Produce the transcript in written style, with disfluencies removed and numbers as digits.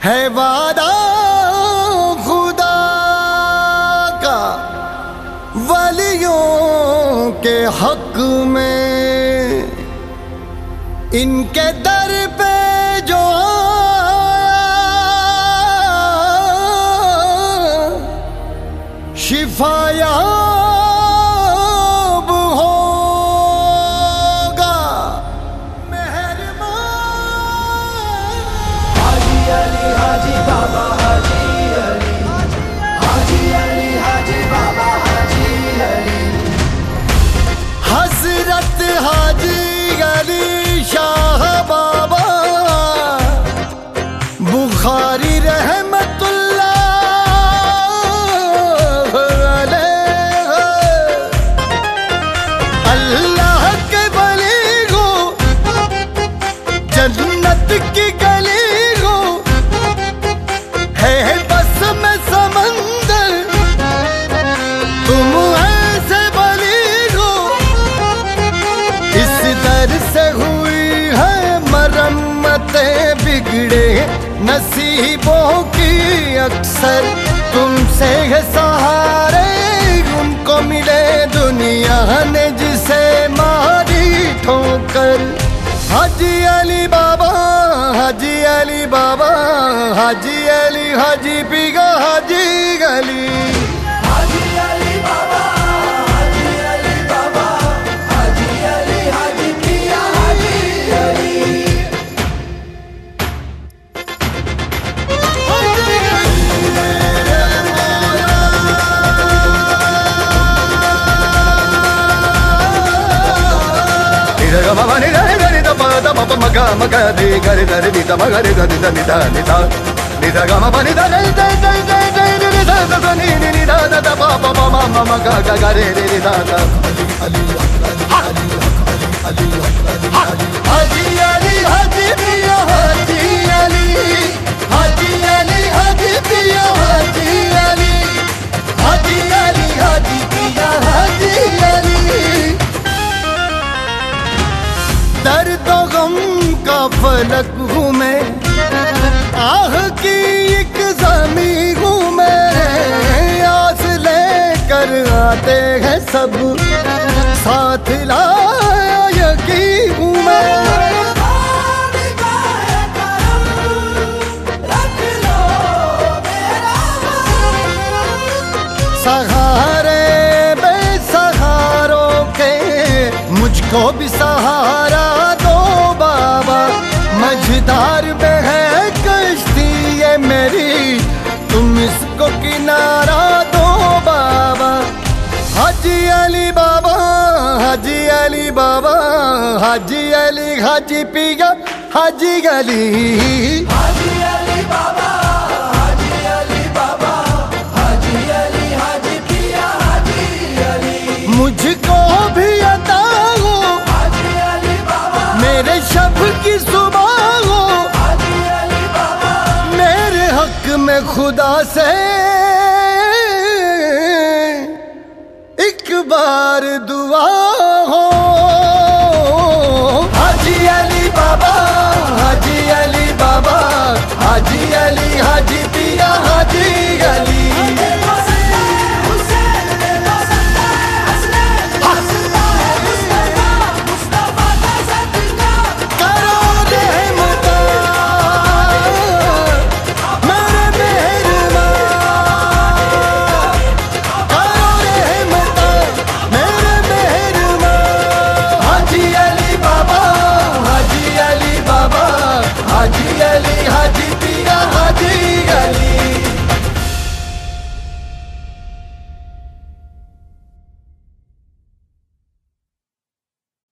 है वादा खुदा का वलियों के हक में, इनके दर पे जो शिफायाब होगा। मेहरबान हाजी अली हाजी बाबा हाजी अली, हाजी अली हाजी बाबा हाजी अली, हजरत हाजी अली शाह बाबा बुखारी रहमतुल्लाह अलैह। अल्लाह के वली हो, जन्नत की गली हो, है बस में समंदर, तुम ऐसे वली हो। इस दर से हुई है मरम्मते बिगड़े नसीबों की अक्सर, तुमसे है सहारे उनको मिले दुनिया ने जिसे मारी ठोकर। हाजी अली बाबा, हाजी अली बाबा, हाजी अली हाजी पीगा हाजी अली। हाजी अली बाबा हाजी अली बाबा, हाजी अली हाजी पिया हाजी अली। मगा मगा दे गरे दरे निता मगरे दरे दरे निता निता निता गमा बनी दरे दे दे दे दे निता दा नी नी निता दा पा पा पा मा मा गा गा गरे रे निता दा। अली अली अली हाजी अली हाजी पिया हाजी अली, हाजी अली हाजी पिया हाजी अली, हाजी अली हाजी पिया हाजी अली। दर्द गम का फलक हूँ मैं, आह की एक ज़मी हूँ मैं, आस लेकर आते हैं सब साथ लायकी हूँ मैं। सहारे बेसहारों के मुझको भी सहारा दो बाबा, मझधार में है कश्ती ये मेरी, तुम इसको किनारा दो बाबा। हाजी अली बाबा, हाजी अली बाबा, हाजी अली हाजी पिया हाजी अली। हाजी अली बाबा हाजी अली बाबा, हाजी अली हाजी पिया हाजी अली। मुझको भी अता हो हाजी अली बाबा, मेरे शब की सुबह हो, हाजी अली बाबा, मेरे हक में खुदा से एक बार दुआ हो। हाजी अली बाबा, हाजी अली बाबा, हाजी अली हाजी पिया हाजी